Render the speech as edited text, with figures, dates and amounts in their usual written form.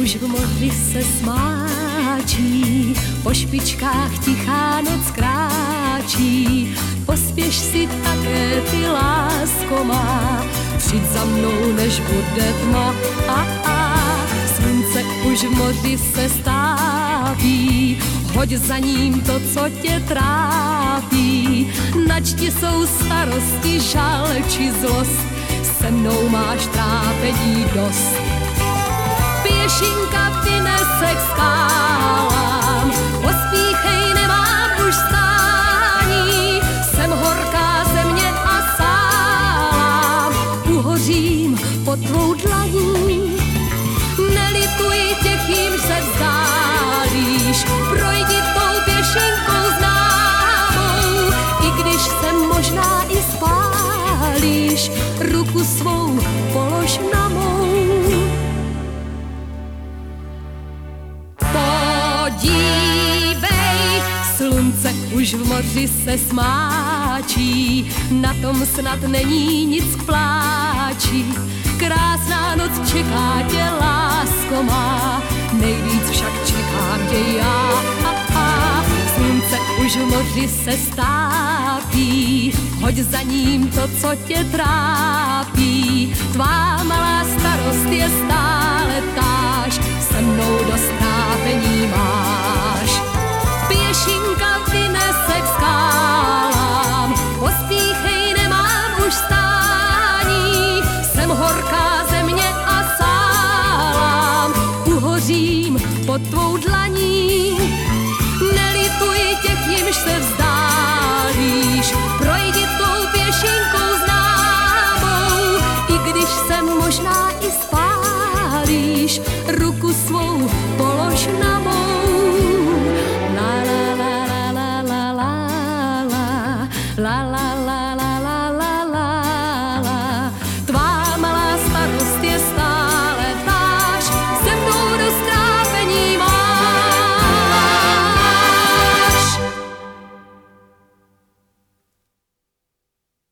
už v moři se smáčí, po špičkách tichánec kráčí. Pospěš si také ty, lásko má, přijď za mnou, než bude tma. Slunce už v moři se stáví, hoď za ním to, co tě trápí. Nač ti jsou starosti, žal či zlost, se mnou máš trápení dost. Pěšinka vynese k skálám, pospíchej, nemám už stání. Jsem horká země a sálám, uhořím pod tvou dlaní. Nelituj těch, jímž se vzdálíš, projdi tou pěšinkou známou. I když se možná i spálíš, ruku svou polož na mou. Podívej, slunce už v moři se smáčí, na tom snad není nic k pláči. Krásná noc čeká tě, lásko má, nejvíc však čekám tě já. Slunce už v moři se stápí, hoď za ním to, co tě trápí. Tvá malá starost je stále táž, se mnou dost trápení máš. Pěšinka vynese k skálám, pospíchej, nemám už stání. Jsem horká země a sálám, uhořím pod tvou dlaní. Nelituj těch, jimž se vzdá.